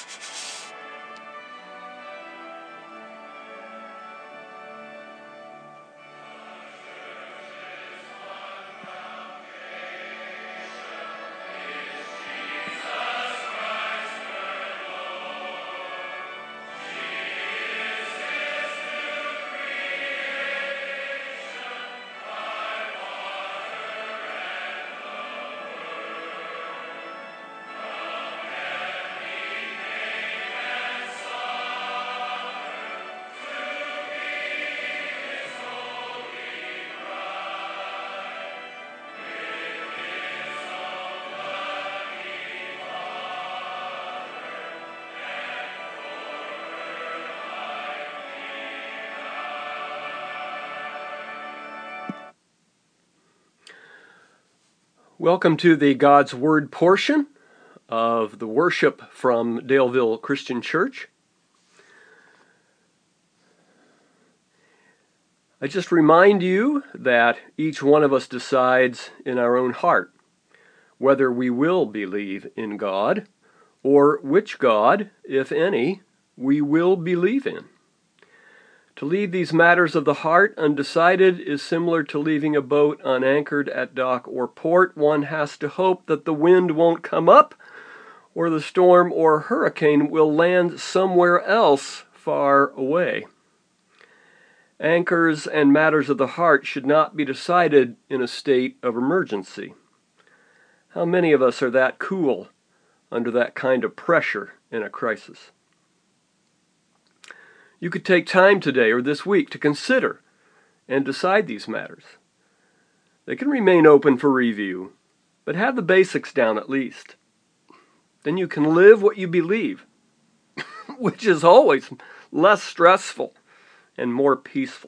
Welcome to the God's Word portion of the worship from Daleville Christian Church. I just remind you that each one of us decides in our own heart whether we will believe in God or which God, if any, we will believe in. To leave these matters of the heart undecided is similar to leaving a boat unanchored at dock or port. One has to hope that the wind won't come up, or the storm or hurricane will land somewhere else far away. Anchors and matters of the heart should not be decided in a state of emergency. How many of us are that cool under that kind of pressure in a crisis? You could take time today or this week to consider and decide these matters. They can remain open for review, but have the basics down at least. Then you can live what you believe, which is always less stressful and more peaceful.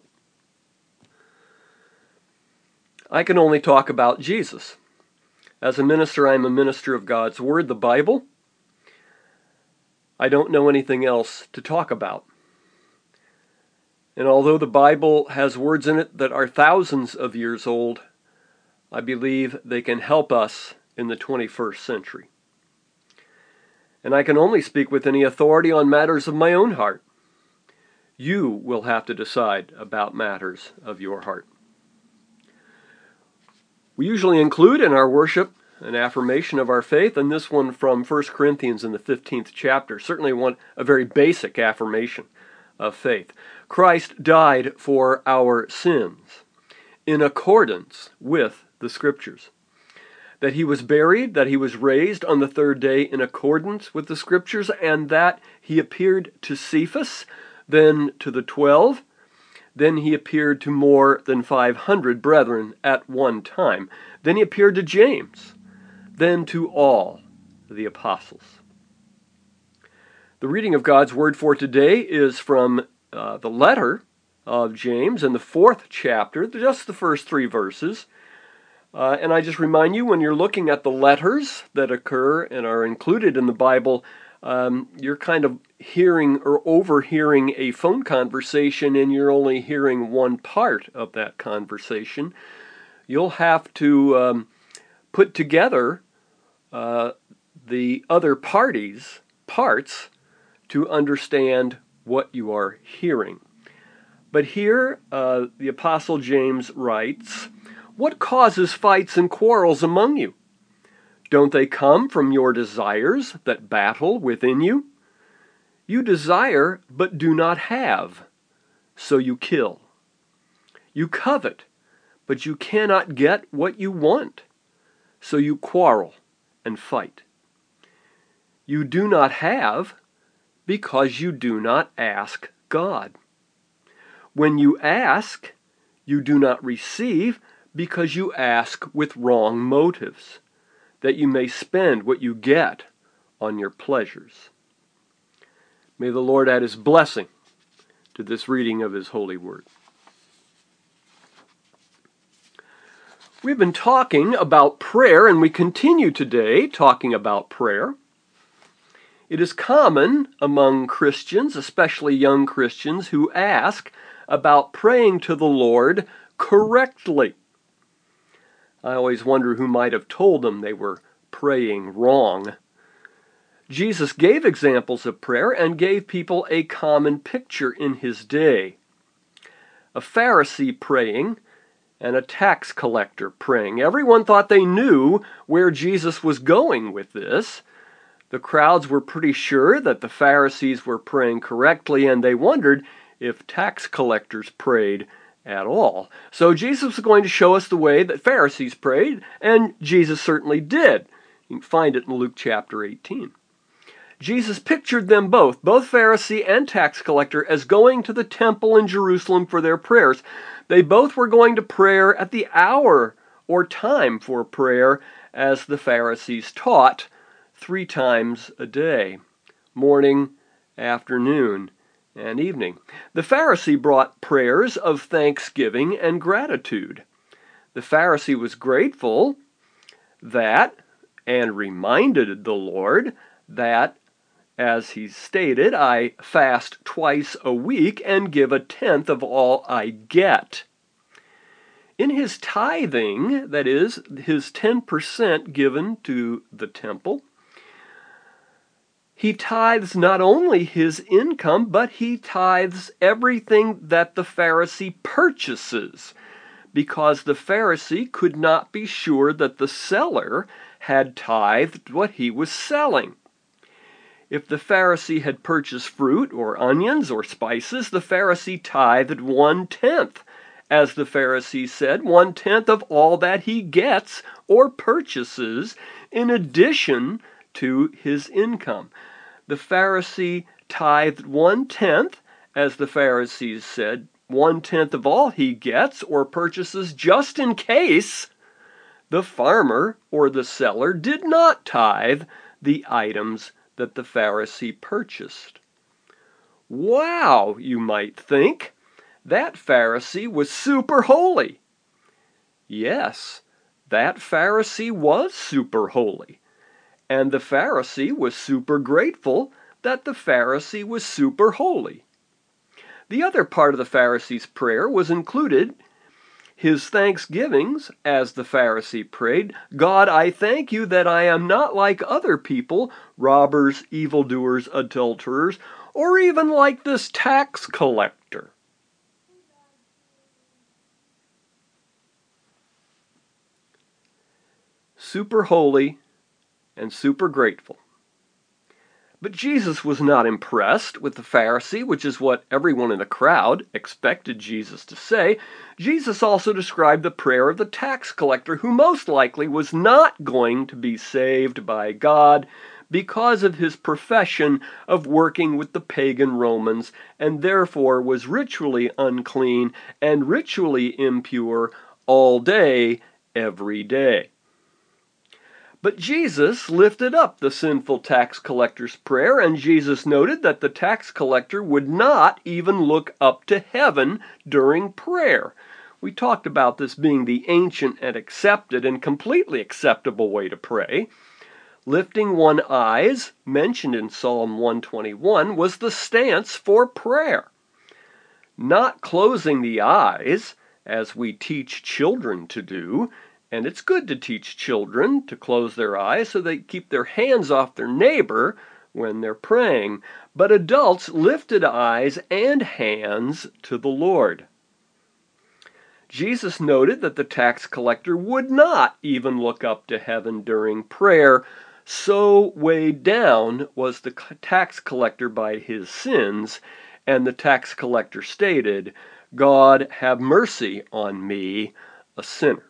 I can only talk about Jesus. As a minister, I'm a minister of God's Word, the Bible. I don't know anything else to talk about. And although the Bible has words in it that are thousands of years old, I believe they can help us in the 21st century. And I can only speak with any authority on matters of my own heart. You will have to decide about matters of your heart. We usually include in our worship an affirmation of our faith, and this one from 1 Corinthians in the 15th chapter, certainly a very basic affirmation of faith. Christ died for our sins in accordance with the Scriptures. That he was buried, that he was raised on the third day in accordance with the Scriptures, and that he appeared to Cephas, then to the 12, then he appeared to more than 500 brethren at one time. Then he appeared to James, then to all the apostles. The reading of God's Word for today is from the letter of James in the 4th chapter, just the first 3 verses. And I just remind you, when you're looking at the letters that occur and are included in the Bible, you're kind of hearing or overhearing a phone conversation, and you're only hearing one part of that conversation. You'll have to put together the other parts to understand what you are hearing. But here, the Apostle James writes, "What causes fights and quarrels among you? Don't they come from your desires that battle within you? You desire, but do not have, so you kill. You covet, but you cannot get what you want, so you quarrel and fight. You do not have, because you do not ask God. When you ask, you do not receive, because you ask with wrong motives, that you may spend what you get on your pleasures." May the Lord add his blessing to this reading of his holy word. We've been talking about prayer, and we continue today talking about prayer. It is common among Christians, especially young Christians, who ask about praying to the Lord correctly. I always wonder who might have told them they were praying wrong. Jesus gave examples of prayer and gave people a common picture in his day. A Pharisee praying and a tax collector praying. Everyone thought they knew where Jesus was going with this. The crowds were pretty sure that the Pharisees were praying correctly, and they wondered if tax collectors prayed at all. So Jesus was going to show us the way that Pharisees prayed, and Jesus certainly did. You can find it in Luke chapter 18. Jesus pictured them both Pharisee and tax collector, as going to the temple in Jerusalem for their prayers. They both were going to prayer at the hour or time for prayer, as the Pharisees taught, 3 times a day, morning, afternoon, and evening. The Pharisee brought prayers of thanksgiving and gratitude. The Pharisee was grateful that, and reminded the Lord that, as he stated, I fast twice a week and give 1/10 of all I get. In his tithing, that is, his 10% given to the temple, he tithes not only his income, but he tithes everything that the Pharisee purchases, because the Pharisee could not be sure that the seller had tithed what he was selling. If the Pharisee had purchased fruit or onions or spices, the Pharisee tithed 1/10. As the Pharisee said, 1/10 of all that he gets or purchases in addition to his income. The Pharisee tithed 1/10, as the Pharisees said, 1/10 of all he gets or purchases, just in case the farmer or the seller did not tithe the items that the Pharisee purchased. Wow, you might think, that Pharisee was super holy. Yes, that Pharisee was super holy. And the Pharisee was super grateful that the Pharisee was super holy. The other part of the Pharisee's prayer was included his thanksgivings, as the Pharisee prayed, God, I thank you that I am not like other people, robbers, evildoers, adulterers, or even like this tax collector. Super holy and super grateful. But Jesus was not impressed with the Pharisee, which is what everyone in the crowd expected Jesus to say. Jesus also described the prayer of the tax collector, who most likely was not going to be saved by God because of his profession of working with the pagan Romans, and therefore was ritually unclean and ritually impure all day, every day. But Jesus lifted up the sinful tax collector's prayer, and Jesus noted that the tax collector would not even look up to heaven during prayer. We talked about this being the ancient and accepted and completely acceptable way to pray. Lifting one's eyes, mentioned in Psalm 121, was the stance for prayer. Not closing the eyes, as we teach children to do. And it's good to teach children to close their eyes so they keep their hands off their neighbor when they're praying. But adults lifted eyes and hands to the Lord. Jesus noted that the tax collector would not even look up to heaven during prayer. So weighed down was the tax collector by his sins, and the tax collector stated, God, have mercy on me, a sinner.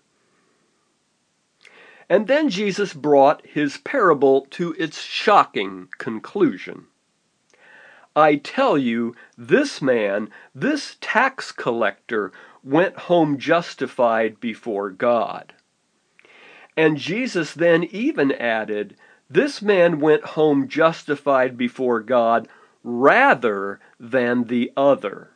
And then Jesus brought his parable to its shocking conclusion. I tell you, this man, this tax collector, went home justified before God. And Jesus then even added, this man went home justified before God rather than the other.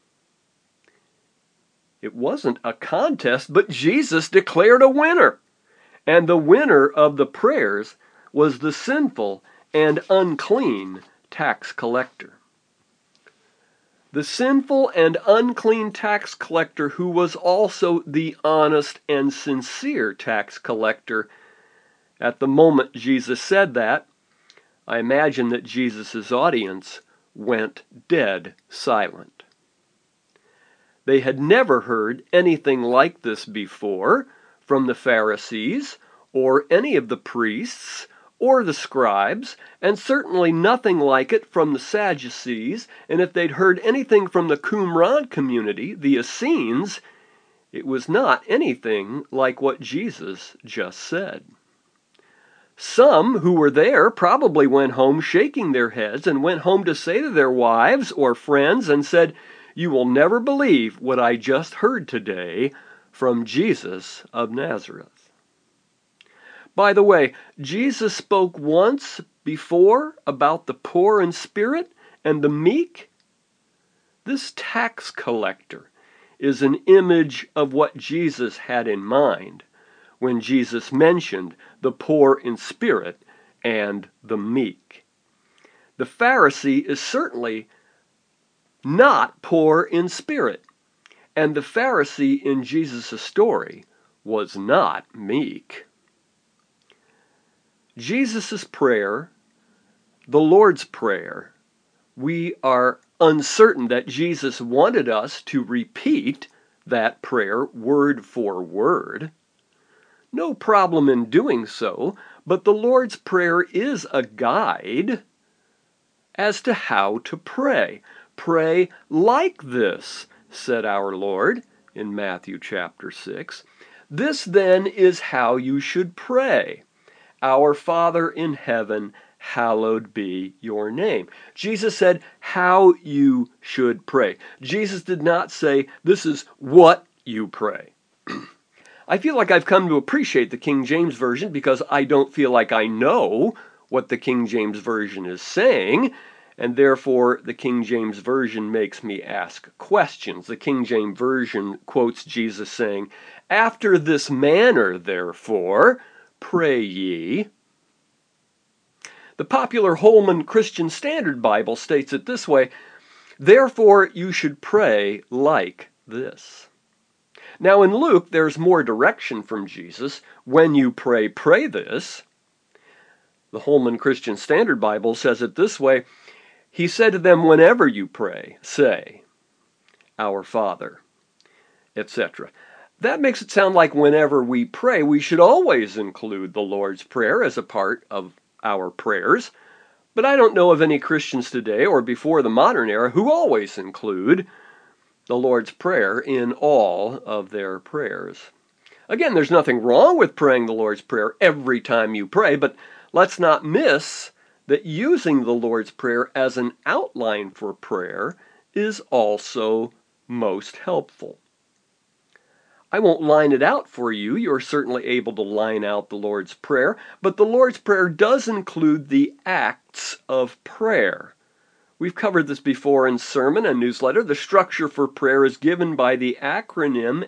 It wasn't a contest, but Jesus declared a winner. And the winner of the prayers was the sinful and unclean tax collector. The sinful and unclean tax collector, who was also the honest and sincere tax collector. At the moment Jesus said that, I imagine that Jesus' audience went dead silent. They had never heard anything like this before from the Pharisees or any of the priests or the scribes, and certainly nothing like it from the Sadducees, and if they'd heard anything from the Qumran community, the Essenes, it was not anything like what Jesus just said. Some who were there probably went home shaking their heads and went home to say to their wives or friends and said, "You will never believe what I just heard today from Jesus of Nazareth." By the way, Jesus spoke once before about the poor in spirit and the meek. This tax collector is an image of what Jesus had in mind when Jesus mentioned the poor in spirit and the meek. The Pharisee is certainly not poor in spirit, and the Pharisee in Jesus' story was not meek. Jesus' prayer, the Lord's Prayer, we are uncertain that Jesus wanted us to repeat that prayer word for word. No problem in doing so, but the Lord's Prayer is a guide as to how to pray. Pray like this, said our Lord in Matthew chapter 6. This then is how you should pray. Our Father in heaven, hallowed be your name. Jesus said how you should pray. Jesus did not say, this is what you pray. I feel like I've come to appreciate the King James Version because I don't feel like I know what the King James Version is saying, and therefore the King James Version makes me ask questions. The King James Version quotes Jesus saying, "After this manner, therefore, pray ye." The popular Holman Christian Standard Bible states it this way, "Therefore you should pray like this." Now in Luke, there's more direction from Jesus. When you pray, pray this. The Holman Christian Standard Bible says it this way, he said to them, whenever you pray, say, Our Father, etc. That makes it sound like whenever we pray, we should always include the Lord's Prayer as a part of our prayers. But I don't know of any Christians today or before the modern era who always include the Lord's Prayer in all of their prayers. Again, there's nothing wrong with praying the Lord's Prayer every time you pray, but let's not miss that using the Lord's Prayer as an outline for prayer is also most helpful. I won't line it out for you. You're certainly able to line out the Lord's Prayer, but the Lord's Prayer does include the acts of prayer. We've covered this before in sermon and newsletter. The structure for prayer is given by the acronym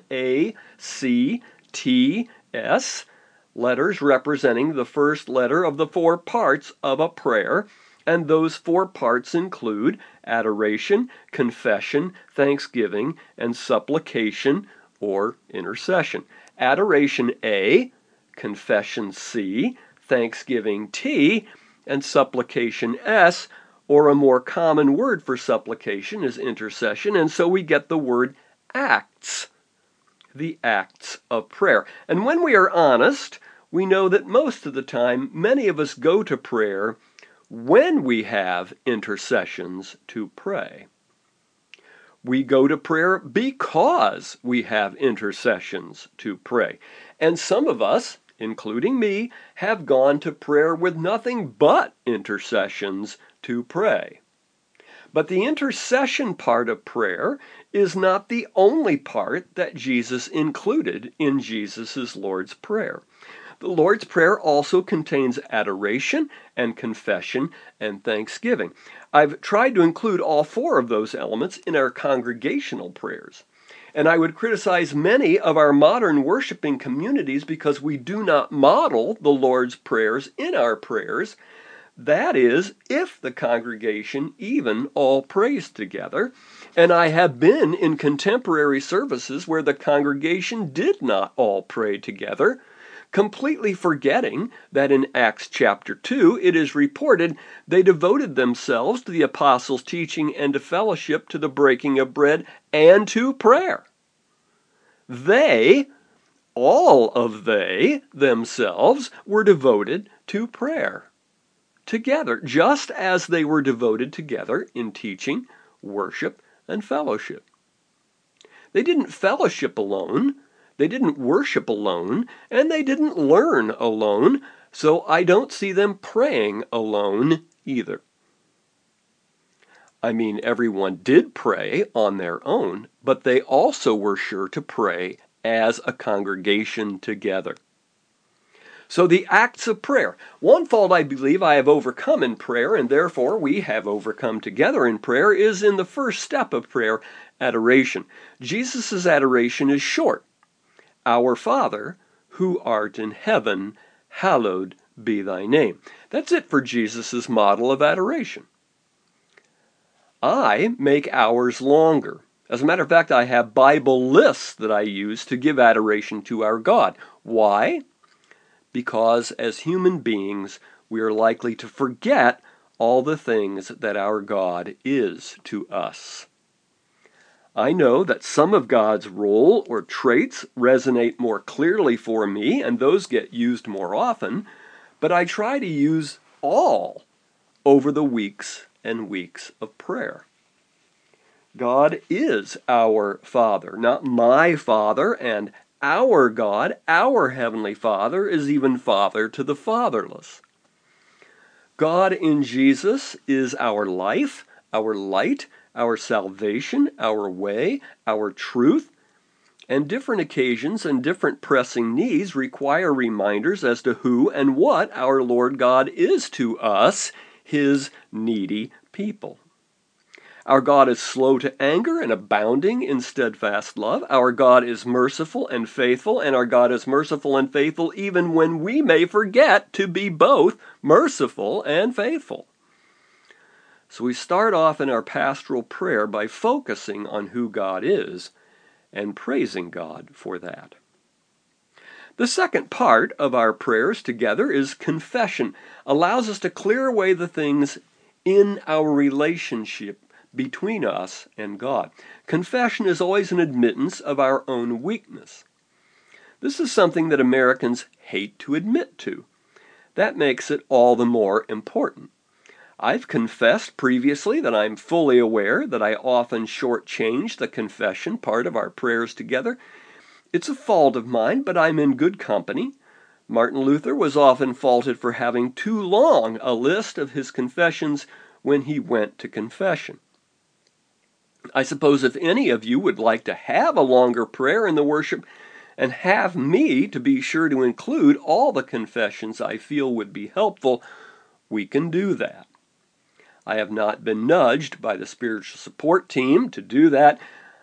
ACTS, letters representing the first letter of the 4 parts of a prayer, and those 4 parts include adoration, confession, thanksgiving, and supplication or intercession. Adoration A, confession C, thanksgiving T, and supplication S, or a more common word for supplication is intercession, and so we get the word acts, the acts of prayer. And when we are honest, we know that most of the time, many of us go to prayer when we have intercessions to pray. We go to prayer because we have intercessions to pray. And some of us, including me, have gone to prayer with nothing but intercessions to pray. But the intercession part of prayer is not the only part that Jesus included in Jesus' Lord's Prayer. The Lord's Prayer also contains adoration and confession and thanksgiving. I've tried to include all 4 of those elements in our congregational prayers. And I would criticize many of our modern worshiping communities because we do not model the Lord's prayers in our prayers. That is, if the congregation even all prays together. And I have been in contemporary services where the congregation did not all pray together. completely forgetting that in Acts chapter 2 it is reported they devoted themselves to the apostles' teaching and to fellowship, to the breaking of bread, and to prayer. All of they themselves were devoted to prayer together, just as they were devoted together in teaching, worship, and fellowship. They didn't fellowship alone, they didn't worship alone, and they didn't learn alone, so I don't see them praying alone either. I mean, everyone did pray on their own, but they also were sure to pray as a congregation together. So the acts of prayer. One fault I believe I have overcome in prayer, and therefore we have overcome together in prayer, is in the first step of prayer, adoration. Jesus' adoration is short. Our Father, who art in heaven, hallowed be thy name. That's it for Jesus' model of adoration. I make ours longer. As a matter of fact, I have Bible lists that I use to give adoration to our God. Why? Because as human beings, we are likely to forget all the things that our God is to us. I know that some of God's role or traits resonate more clearly for me, and those get used more often, but I try to use all over the weeks and weeks of prayer. God is our Father, not my Father, and our God, our Heavenly Father, is even Father to the fatherless. God in Jesus is our life, our light, our salvation, our way, our truth, and different occasions and different pressing needs require reminders as to who and what our Lord God is to us, His needy people. Our God is slow to anger and abounding in steadfast love. Our God is merciful and faithful, and our God is merciful and faithful even when we may forget to be both merciful and faithful. So we start off in our pastoral prayer by focusing on who God is and praising God for that. The second part of our prayers together is confession. Allows us to clear away the things in our relationship between us and God. Confession is always an admittance of our own weakness. This is something that Americans hate to admit to. That makes it all the more important. I've confessed previously that I'm fully aware that I often shortchange the confession part of our prayers together. It's a fault of mine, but I'm in good company. Martin Luther was often faulted for having too long a list of his confessions when he went to confession. I suppose if any of you would like to have a longer prayer in the worship and have me to be sure to include all the confessions I feel would be helpful, we can do that. I have not been nudged by the spiritual support team to do that.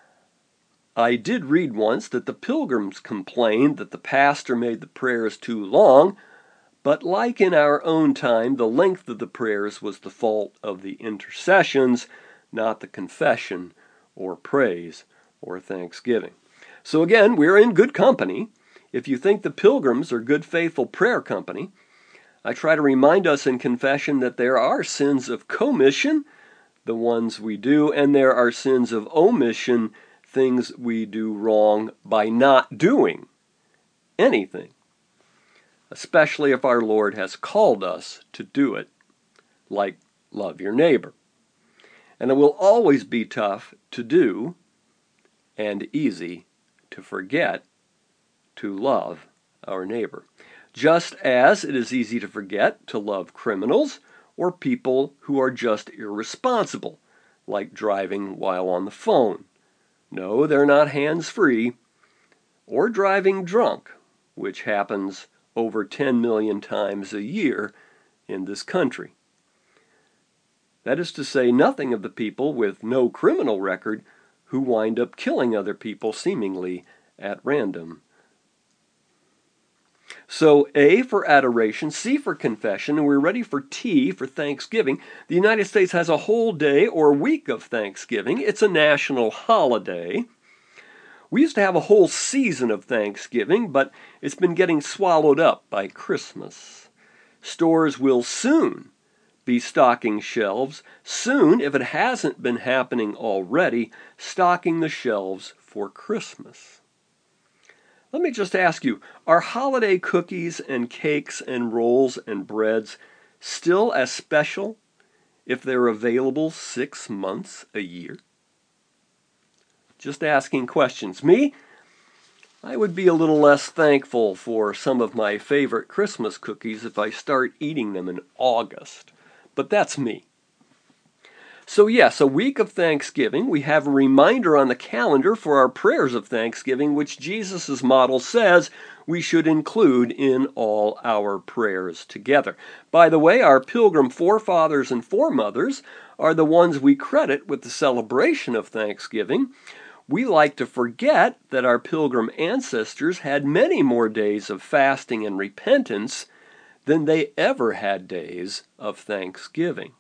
I did read once that the Pilgrims complained that the pastor made the prayers too long, but like in our own time, the length of the prayers was the fault of the intercessions, not the confession or praise or thanksgiving. So again, we're in good company. If you think the Pilgrims are good, faithful prayer company, I try to remind us in confession that there are sins of commission, the ones we do, and there are sins of omission, things we do wrong by not doing anything, especially if our Lord has called us to do it, like love your neighbor. And it will always be tough to do and easy to forget to love our neighbor. Just as it is easy to forget to love criminals or people who are just irresponsible, like driving while on the phone. No, they're not hands-free. Or driving drunk, which happens over 10 million times a year in this country. That is to say nothing of the people with no criminal record who wind up killing other people seemingly at random. So A for adoration, C for confession, and we're ready for T for Thanksgiving. The United States has a whole day or week of Thanksgiving. It's a national holiday. We used to have a whole season of Thanksgiving, but it's been getting swallowed up by Christmas. Stores will soon be stocking shelves, soon, if it hasn't been happening already, stocking the shelves for Christmas. Let me just ask you, are holiday cookies and cakes and rolls and breads still as special if they're available 6 months a year? Just asking questions. Me, I would be a little less thankful for some of my favorite Christmas cookies if I start eating them in August. But that's me. So yes, a week of Thanksgiving, we have a reminder on the calendar for our prayers of Thanksgiving, which Jesus' model says we should include in all our prayers together. By the way, our Pilgrim forefathers and foremothers are the ones we credit with the celebration of Thanksgiving. We like to forget that our Pilgrim ancestors had many more days of fasting and repentance than they ever had days of thanksgiving.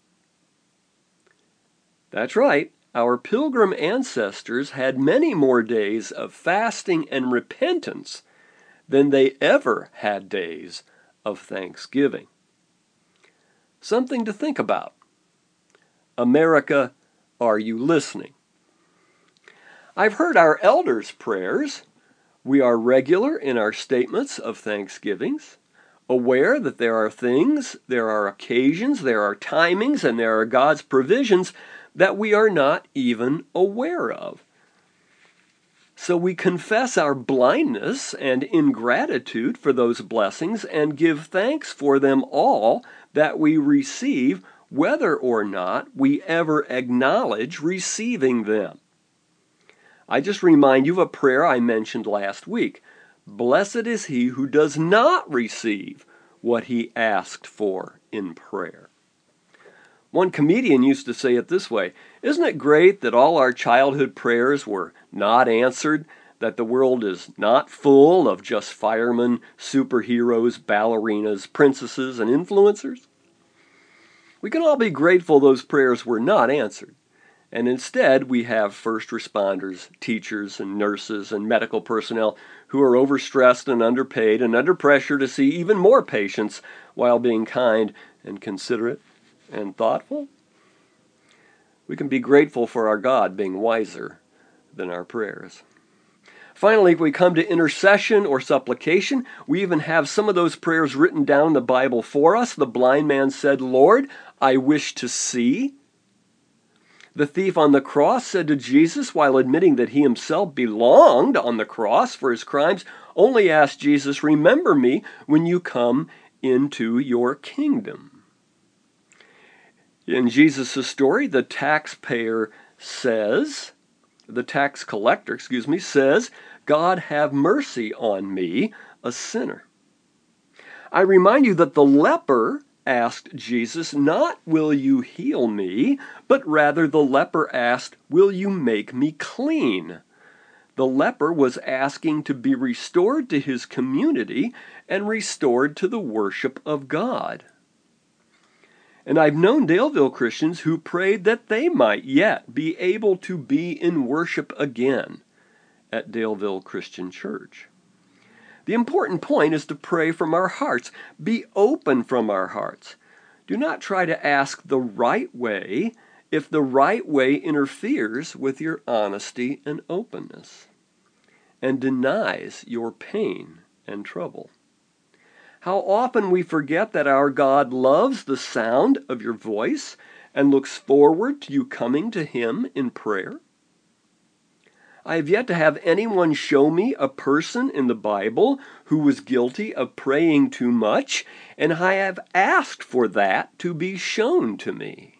That's right, our Pilgrim ancestors had many more days of fasting and repentance than they ever had days of thanksgiving. Something to think about. America, are you listening? I've heard our elders' prayers. We are regular in our statements of thanksgivings, aware that there are things, there are occasions, there are timings, and there are God's provisions that we are not even aware of. So we confess our blindness and ingratitude for those blessings and give thanks for them all that we receive, whether or not we ever acknowledge receiving them. I just remind you of a prayer I mentioned last week. Blessed is he who does not receive what he asked for in prayer. One comedian used to say it this way, isn't it great that all our childhood prayers were not answered, that the world is not full of just firemen, superheroes, ballerinas, princesses, and influencers? We can all be grateful those prayers were not answered. And instead, we have first responders, teachers, and nurses, and medical personnel who are overstressed and underpaid and under pressure to see even more patients while being kind and considerate and thoughtful. We can be grateful for our God being wiser than our prayers. Finally, if we come to intercession or supplication, we even have some of those prayers written down in the Bible for us. The blind man said, Lord, I wish to see. The thief on the cross said to Jesus, while admitting that he himself belonged on the cross for his crimes, only asked Jesus, remember me when you come into your kingdom. In Jesus' story, the tax collector says, God have mercy on me, a sinner. I remind you that the leper asked Jesus, not will you heal me, but rather the leper asked, will you make me clean? The leper was asking to be restored to his community and restored to the worship of God. And I've known Daleville Christians who prayed that they might yet be able to be in worship again at Daleville Christian Church. The important point is to pray from our hearts. Be open from our hearts. Do not try to ask the right way if the right way interferes with your honesty and openness and denies your pain and trouble. How often we forget that our God loves the sound of your voice and looks forward to you coming to him in prayer. I have yet to have anyone show me a person in the Bible who was guilty of praying too much, and I have asked for that to be shown to me.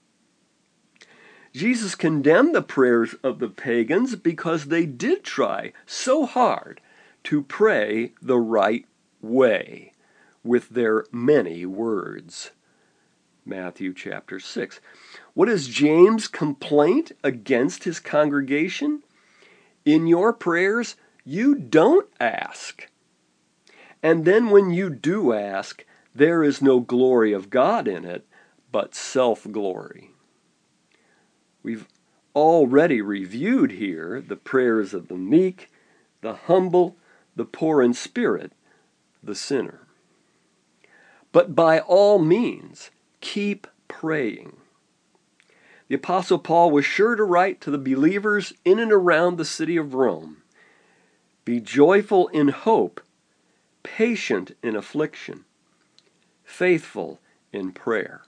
Jesus condemned the prayers of the pagans because they did try so hard to pray the right way with their many words. Matthew chapter 6. What is James' complaint against his congregation? In your prayers, you don't ask. And then when you do ask, there is no glory of God in it, but self-glory. We've already reviewed here the prayers of the meek, the humble, the poor in spirit, the sinner. But by all means, keep praying. The Apostle Paul was sure to write to the believers in and around the city of Rome, "Be joyful in hope, patient in affliction, faithful in prayer."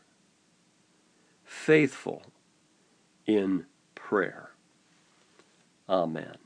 Faithful in prayer. Amen.